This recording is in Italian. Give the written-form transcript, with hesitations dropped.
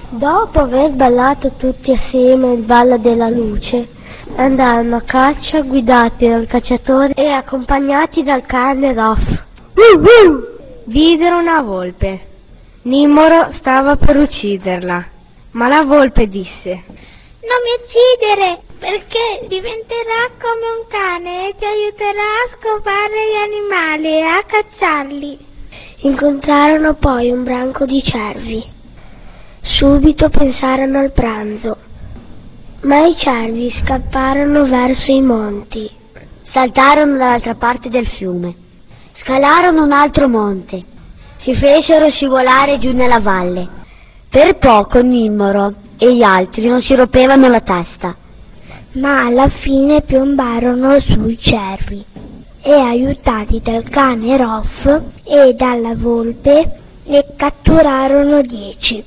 Dopo aver ballato tutti assieme il ballo della luce, andarono a caccia guidati dal cacciatore e accompagnati dal cane Roff. Videro una volpe. Nimoro stava per ucciderla, ma la volpe disse: Non mi uccidere, perché diventerà come un cane e ti aiuterà a scovare gli animali e a cacciarli. Incontrarono poi un branco di cervi. Subito pensarono al pranzo, ma i cervi scapparono verso i monti. Saltarono dall'altra parte del fiume, scalarono un altro monte, si fecero scivolare giù nella valle. Per poco Nimoro e gli altri non si rompevano la testa, ma alla fine piombarono sui cervi e, aiutati dal cane Roff e dalla volpe, ne catturarono 10.